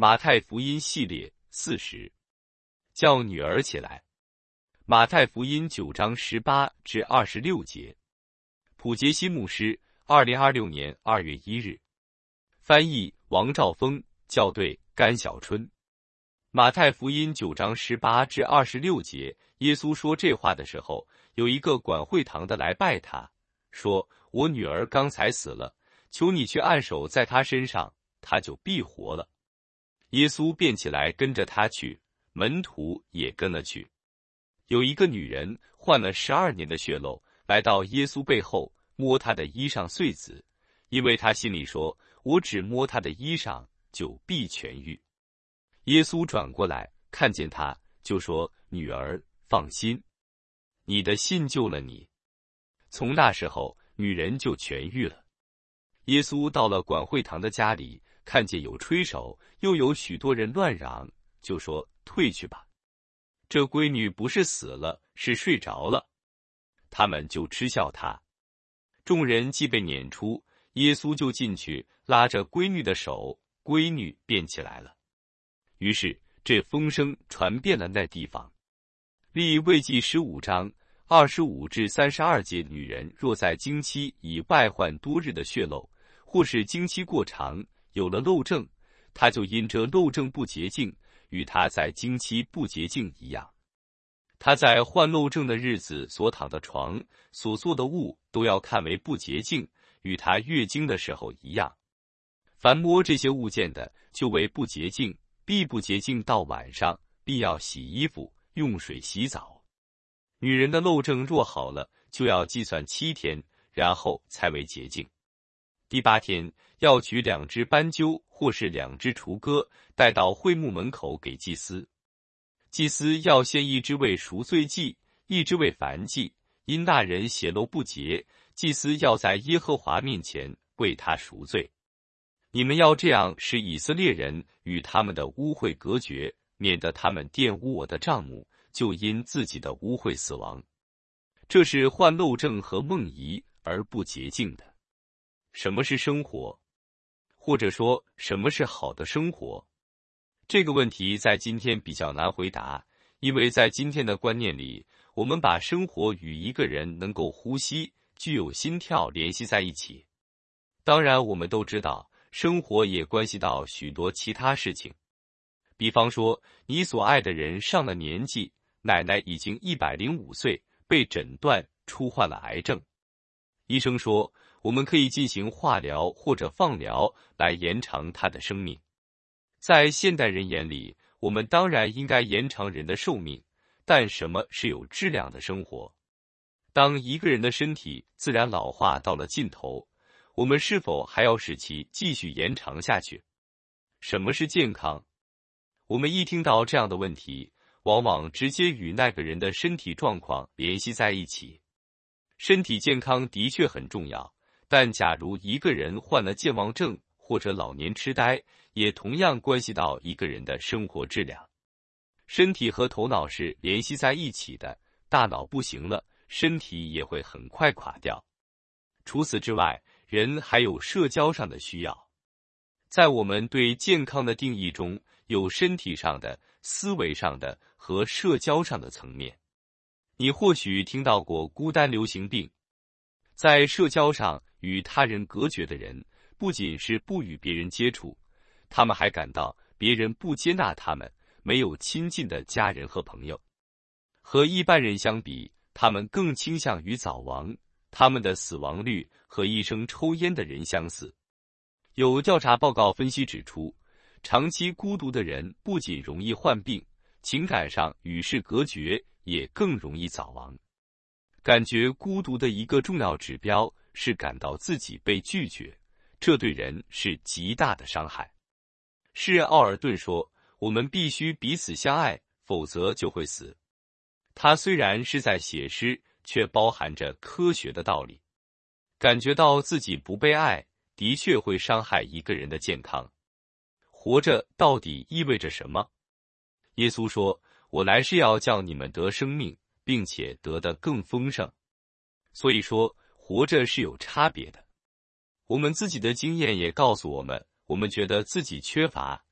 马太福音系列40，叫女儿起来。马太福音9章18至26节。普杰西牧师，2026年2月1日。翻译王兆峰，校对甘小春。马太福音9章18至26节，耶稣说这话的时候，有一个管会堂的来拜他，说：“我女儿刚才死了，求你去按手在她身上，她就必活了。”耶稣便起来跟着他去，门徒也跟了去。有一个女人患了12年的血漏，来到耶稣背后，摸他的衣裳繸子，因为他心里说：“我只摸他的衣裳，就必痊愈。”耶稣转过来看见他，就说：“女儿，放心，你的信救了你。”从那时候，女人就痊愈了。耶稣到了管会堂的家里，看见有吹手，又有许多人乱嚷，就说：“退去吧，这闺女不是死了，是睡着了。”他们就嗤笑他。众人既被撵出，耶稣就进去，拉着闺女的手，闺女便起来了。于是这风声传遍了那地方。利未记15章25至32节，女人若在经期以外患多日的血漏，或是经期过长，有了漏症，她就因这漏症不洁净，与她在经期不洁净一样。她在患漏症的日子所躺的床、所做的物，都要看为不洁净，与她月经的时候一样。凡摸这些物件的，就为不洁净，必不洁净到晚上，必要洗衣服，用水洗澡。女人的漏症若好了，就要计算7天，然后才为洁净。第8天，要取2只斑鸠或是2只雏鸽，带到会幕门口给祭司。祭司要献1只为赎罪祭，1只为燔祭。因那人血漏不洁，祭司要在耶和华面前为他赎罪。你们要这样使以色列人与他们的污秽隔绝，免得他们玷污我的帐幕，就因自己的污秽死亡。这是患漏症和梦遗而不洁净的。什么是生活？或者说，什么是好的生活？这个问题在今天比较难回答，因为在今天的观念里，我们把生活与一个人能够呼吸、具有心跳联系在一起。当然，我们都知道，生活也关系到许多其他事情。比方说，你所爱的人上了年纪，奶奶已经105岁，被诊断出患了癌症。医生说，我们可以进行化疗或者放疗来延长他的生命。在现代人眼里，我们当然应该延长人的寿命，但什么是有质量的生活？当一个人的身体自然老化到了尽头，我们是否还要使其继续延长下去？什么是健康？我们一听到这样的问题，往往直接与那个人的身体状况联系在一起。身体健康的确很重要，但假如一个人患了健忘症或者老年痴呆，也同样关系到一个人的生活质量。身体和头脑是联系在一起的，大脑不行了，身体也会很快垮掉。除此之外，人还有社交上的需要。在我们对健康的定义中，有身体上的、思维上的和社交上的层面。你或许听到过孤单流行病。在社交上与他人隔绝的人，不仅是不与别人接触，他们还感到别人不接纳他们，没有亲近的家人和朋友。和一般人相比，他们更倾向于早亡，他们的死亡率和一生抽烟的人相似。有调查报告分析指出，长期孤独的人不仅容易患病，情感上与世隔绝，也更容易早亡。感觉孤独的一个重要指标是感到自己被拒绝，这对人是极大的伤害。诗人奥尔顿说，我们必须彼此相爱，否则就会死。他虽然是在写诗，却包含着科学的道理。感觉到自己不被爱，的确会伤害一个人的健康。活着到底意味着什么？耶稣说，我来是要叫你们得生命，并且得得更丰盛。所以说，活着是有差别的。我们自己的经验也告诉我们，我们觉得自己缺乏，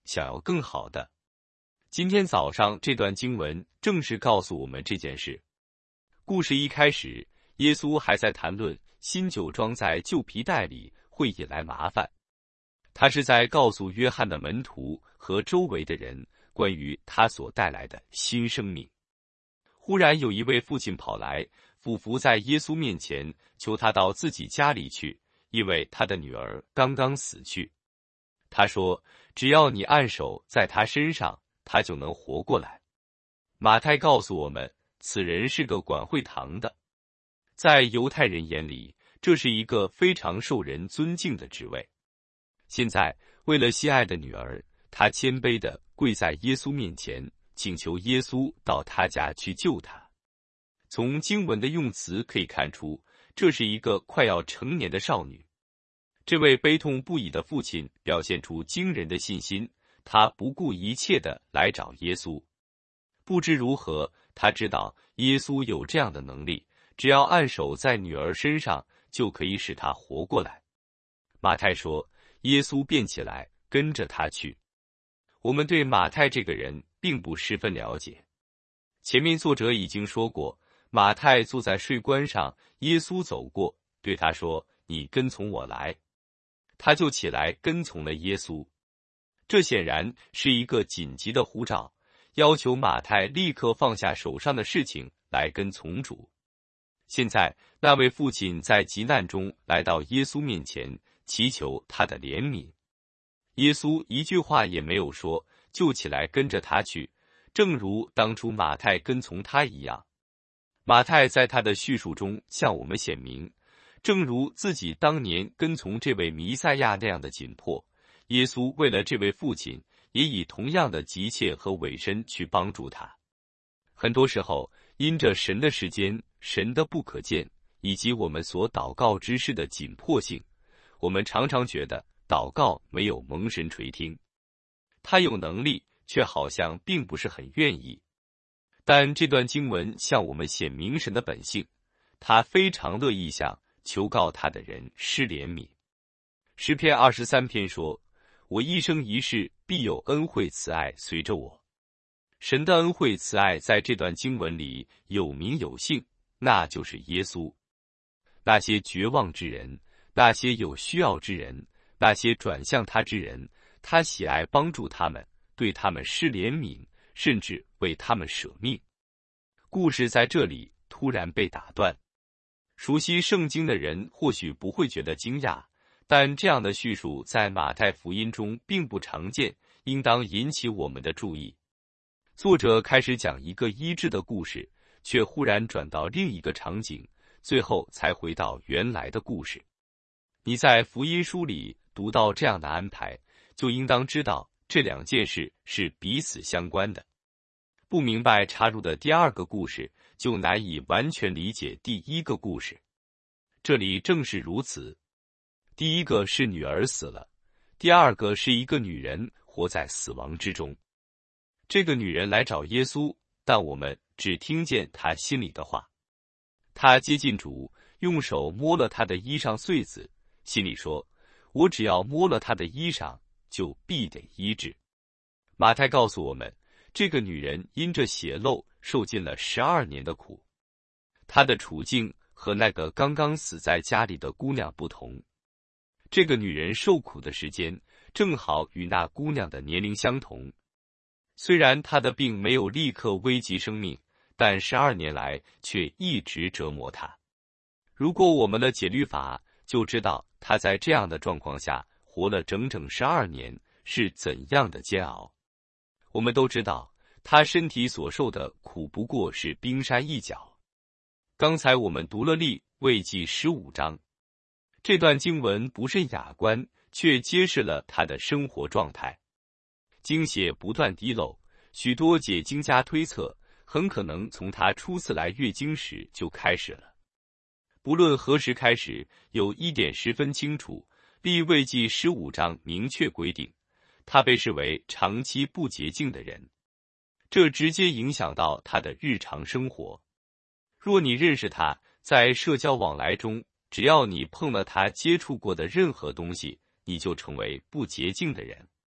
想要更好的。今天早上这段经文正是告诉我们这件事。故事一开始，耶稣还在谈论新酒装在旧皮袋里会引来麻烦。他是在告诉约翰的门徒和周围的人关于他所带来的新生命。忽然有一位父亲跑来，俯伏在耶稣面前，求他到自己家里去，因为他的女儿刚刚死去。他说，只要你按手在他身上，他就能活过来。马太告诉我们，此人是个管会堂的。在犹太人眼里，这是一个非常受人尊敬的职位。现在为了心爱的女儿，他谦卑地跪在耶稣面前，请求耶稣到他家去救他。从经文的用词可以看出，这是一个快要成年的少女。这位悲痛不已的父亲表现出惊人的信心，他不顾一切地来找耶稣。不知如何，他知道耶稣有这样的能力，只要按手在女儿身上，就可以使她活过来。马太说，耶稣便起来跟着他去。我们对马太这个人并不十分了解。前面作者已经说过，马太坐在税关上，耶稣走过，对他说，你跟从我来。他就起来跟从了耶稣。这显然是一个紧急的呼召，要求马太立刻放下手上的事情来跟从主。现在那位父亲在急难中来到耶稣面前，祈求他的怜悯。耶稣一句话也没有说，就起来跟着他去，正如当初马太跟从他一样。马太在他的叙述中向我们显明，正如自己当年跟从这位弥赛亚那样的紧迫，耶稣为了这位父亲，也以同样的急切和委身去帮助他。很多时候，因着神的时间、神的不可见，以及我们所祷告之事的紧迫性，我们常常觉得祷告没有蒙神垂听。他有能力，却好像并不是很愿意。但这段经文向我们显明神的本性，他非常乐意向求告他的人施怜悯。诗篇23篇说，我一生一世必有恩惠慈爱随着我。神的恩惠慈爱在这段经文里有名有姓，那就是耶稣。那些绝望之人，那些有需要之人，那些转向他之人，他喜爱帮助他们，对他们施怜悯，甚至为他们舍命。故事在这里突然被打断。熟悉圣经的人或许不会觉得惊讶，但这样的叙述在马太福音中并不常见，应当引起我们的注意。作者开始讲一个医治的故事，却忽然转到另一个场景，最后才回到原来的故事。你在福音书里读到这样的安排，就应当知道这两件事是彼此相关的。不明白插入的第二个故事，就难以完全理解第一个故事。这里正是如此。第一个是女儿死了，第二个是一个女人活在死亡之中。这个女人来找耶稣，但我们只听见她心里的话。她接近主，用手摸了他的衣裳穗子，心里说，我只要摸了他的衣裳，就必得医治。马太告诉我们，这个女人因着血漏受尽了12年的苦。她的处境和那个刚刚死在家里的姑娘不同。这个女人受苦的时间正好与那姑娘的年龄相同。虽然她的病没有立刻危及生命，但12年来却一直折磨她。如果我们的解律法，就知道她在这样的状况下活了整整12年是怎样的煎熬。我们都知道，她身体所受的苦不过是冰山一角。刚才我们读了利未记15章，这段经文不甚雅观，却揭示了她的生活状态。经血不断滴漏，许多解经家推测，很可能从她初次来月经时就开始了。不论何时开始，有一点十分清楚，利未记15章明确规定，她被视为长期不洁净的人，这直接影响到她的日常生活。若你认识她，在社交往来中，只要你碰了她接触过的任何东西，你就成为不洁净的人。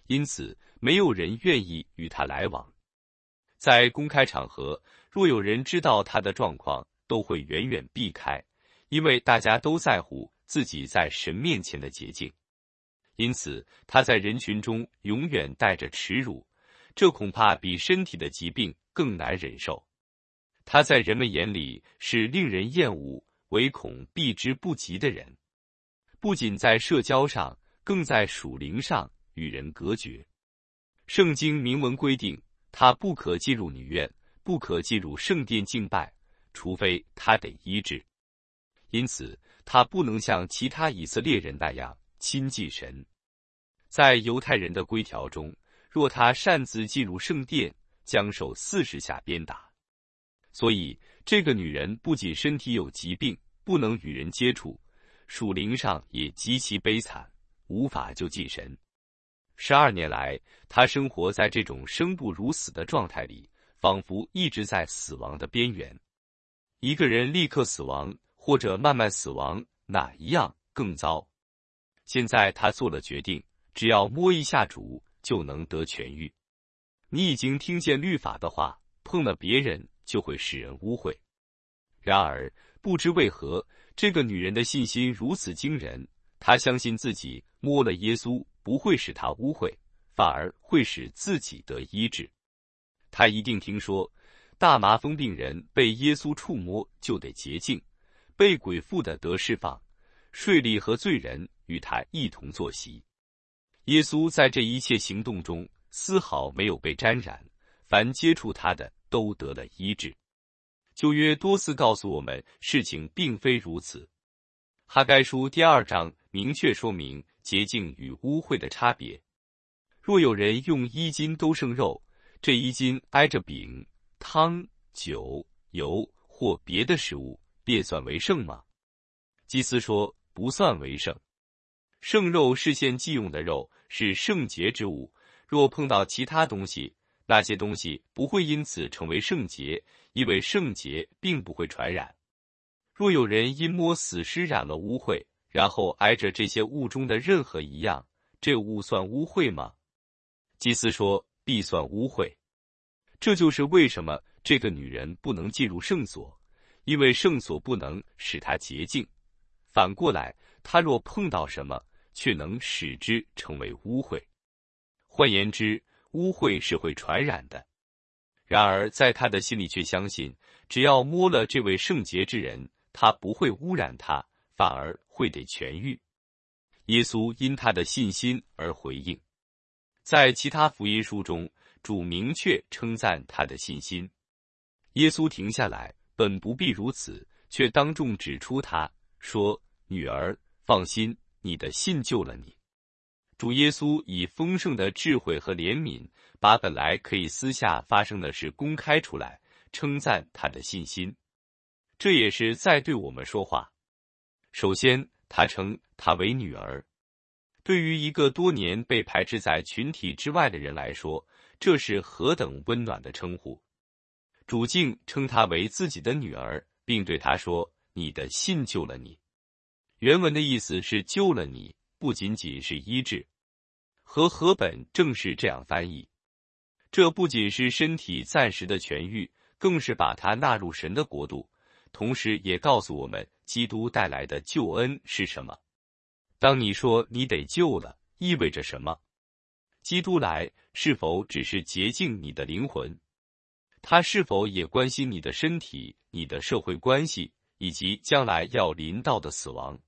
因此没有人愿意与他来往。在公开场合，若有人知道他的状况，都会远远避开，因为大家都在乎自己在神面前的洁净。因此他在人群中永远带着耻辱，这恐怕比身体的疾病更难忍受。他在人们眼里是令人厌恶、唯恐避之不及的人，不仅在社交上，更在属灵上与人隔绝。圣经明文规定，他不可进入女院，不可进入圣殿敬拜，除非他得医治。因此他不能像其他以色列人那样亲近神。在犹太人的规条中，若他擅自进入圣殿，将受40下鞭打。所以这个女人不仅身体有疾病，不能与人接触，属灵上也极其悲惨，无法就近神。12年来，她生活在这种生不如死的状态里，仿佛一直在死亡的边缘。一个人立刻死亡，或者慢慢死亡，哪一样更糟？现在她做了决定，只要摸一下主，就能得痊愈。你已经听见律法的话，碰了别人就会使人污秽。然而不知为何，这个女人的信心如此惊人，她相信自己摸了耶稣不会使她污秽，反而会使自己得医治。她一定听说大麻风病人被耶稣触摸就得洁净，被鬼附的得释放，税吏和罪人与他一同坐席。耶稣在这一切行动中丝毫没有被沾染，凡接触他的都得了医治。旧约多次告诉我们，事情并非如此。哈该书第2章明确说明洁净与污秽的差别。若有人用衣襟兜剩肉，这衣襟挨着饼、汤、酒、油或别的食物，便算为圣吗？祭司说不算为圣。圣肉是献祭用的肉，是圣洁之物，若碰到其他东西，那些东西不会因此成为圣洁，因为圣洁并不会传染。若有人因摸死尸染了污秽，然后挨着这些物中的任何一样，这物算污秽吗？祭司说必算污秽。这就是为什么这个女人不能进入圣所，因为圣所不能使她洁净。反过来，她若碰到什么，却能使之成为污秽。换言之，污秽是会传染的。然而在她的心里却相信，只要摸了这位圣洁之人，他不会污染他，反而会得痊愈。耶稣因他的信心而回应。在其他福音书中，主明确称赞他的信心。耶稣停下来，本不必如此，却当众指出他，说：“女儿，放心，你的信救了你。”主耶稣以丰盛的智慧和怜悯，把本来可以私下发生的事公开出来，称赞他的信心。这也是在对我们说话。首先，他称她为女儿。对于一个多年被排斥在群体之外的人来说，这是何等温暖的称呼。主竟称她为自己的女儿，并对她说：“你的信救了你。”原文的意思是救了你，不仅仅是医治。和本正是这样翻译。这不仅是身体暂时的痊愈，更是把她纳入神的国度，同时也告诉我们基督带来的救恩是什么。当你说你得救了，意味着什么？基督来是否只是洁净你的灵魂？他是否也关心你的身体、你的社会关系，以及将来要临到的死亡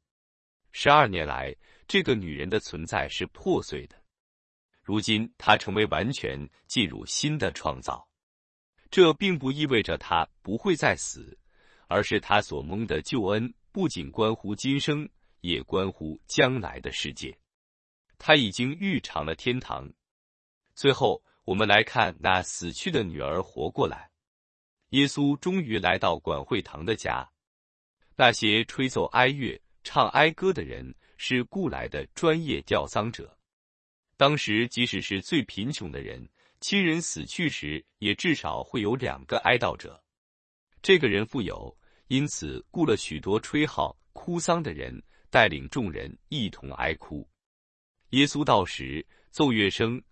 ？12年来，这个女人的存在是破碎的。如今她成为完全进入新的创造。这并不意味着她不会再死，而是她所蒙的救恩不仅关乎今生，也关乎将来的世界。她已经预尝了天堂。最后，我们来看那死去的女儿活过来。耶稣终于来到管会堂的家。那些吹奏哀乐、唱哀歌的人是雇来的专业吊丧者。当时即使是最贫穷的人，亲人死去时也至少会有2个哀悼者。这个人富有，因此雇了许多吹号、哭丧的人，带领众人一同哀哭。耶稣到时，奏乐声、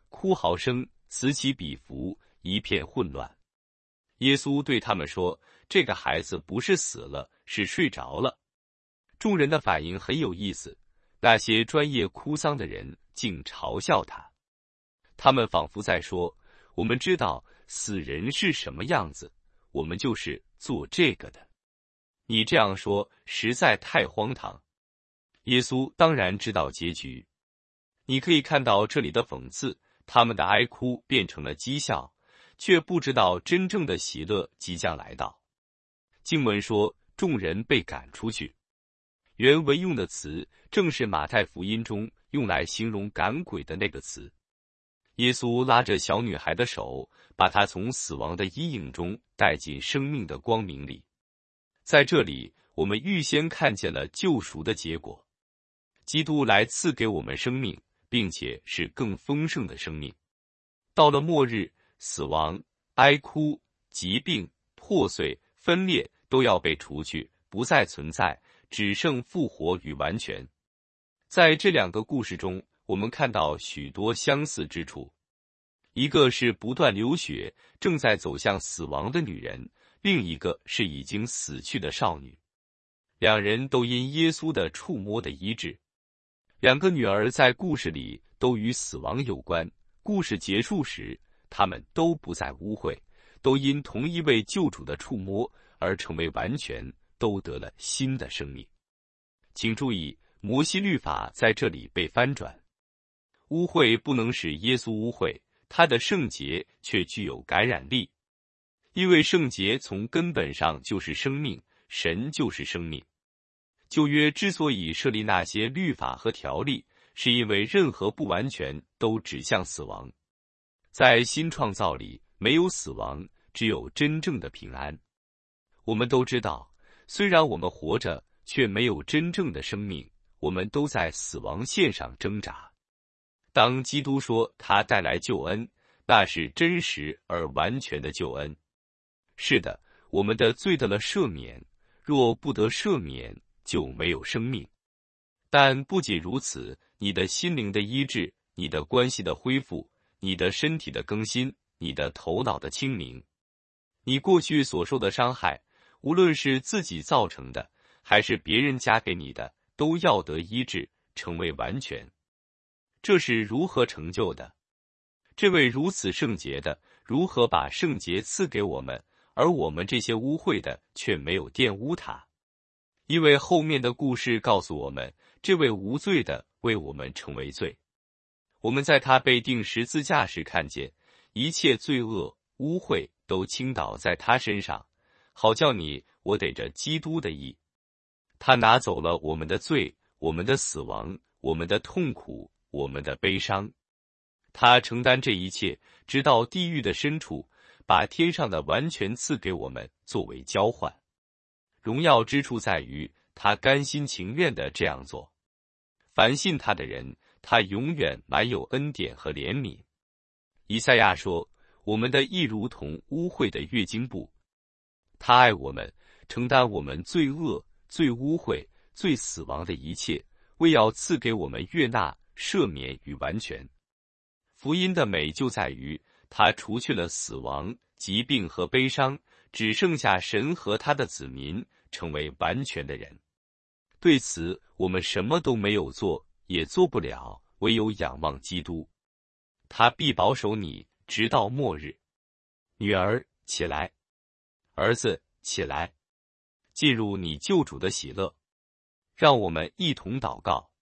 哭嚎声此起彼伏，一片混乱。耶稣对他们说，这个孩子不是死了，是睡着了。众人的反应很有意思，那些专业哭丧的人竟嘲笑他。他们仿佛在说，我们知道死人是什么样子，我们就是做这个的。你这样说实在太荒唐。耶稣当然知道结局。你可以看到这里的讽刺，他们的哀哭变成了讥笑，却不知道真正的喜乐即将来到。经文说，众人被赶出去。原文用的词正是马太福音中用来形容赶鬼的那个词。耶稣拉着小女孩的手，把她从死亡的阴影中带进生命的光明里。在这里，我们预先看见了救赎的结果。基督来赐给我们生命，并且是更丰盛的生命。到了末日，死亡、哀哭、疾病、破碎、分裂都要被除去，不再存在，只剩复活与完全。在这两个故事中，我们看到许多相似之处。一个是不断流血，正在走向死亡的女人，另一个是已经死去的少女。两人都因耶稣的触摸的医治。两个女儿在故事里都与死亡有关，故事结束时，她们都不再污秽，都因同一位救主的触摸而成为完全，都得了新的生命。请注意，摩西律法在这里被翻转。污秽不能使耶稣污秽，他的圣洁却具有感染力。因为圣洁从根本上就是生命，神就是生命。旧约之所以设立那些律法和条例，是因为任何不完全都指向死亡。在新创造里，没有死亡，只有真正的平安。我们都知道，虽然我们活着，却没有真正的生命，我们都在死亡线上挣扎。当基督说他带来救恩，那是真实而完全的救恩。是的，我们的罪得了赦免，若不得赦免，就没有生命。但不仅如此，你的心灵的医治，你的关系的恢复，你的身体的更新，你的头脑的清明，你过去所受的伤害，无论是自己造成的，还是别人加给你的，都要得医治，成为完全。这是如何成就的？这位如此圣洁的，如何把圣洁赐给我们，而我们这些污秽的却没有玷污他？因为后面的故事告诉我们，这位无罪的为我们成为罪。我们在他被钉十字架时看见，一切罪恶、污秽都倾倒在他身上，好叫你我得着基督的义。他拿走了我们的罪，我们的死亡，我们的痛苦，我们的悲伤。他承担这一切，直到地狱的深处，把天上的完全赐给我们作为交换。荣耀之处在于，他甘心情愿地这样做。凡信他的人，他永远满有恩典和怜悯。以赛亚说，我们的义如同污秽的月经布。他爱我们，承担我们罪恶、最污秽、最死亡的一切，为要赐给我们悦纳、赦免与完全。福音的美就在于，他除去了死亡、疾病和悲伤，只剩下神和他的子民，成为完全的人。对此，我们什么都没有做，也做不了，唯有仰望基督。他必保守你，直到末日。女儿，起来；儿子，起来，进入你救主的喜乐。让我们一同祷告。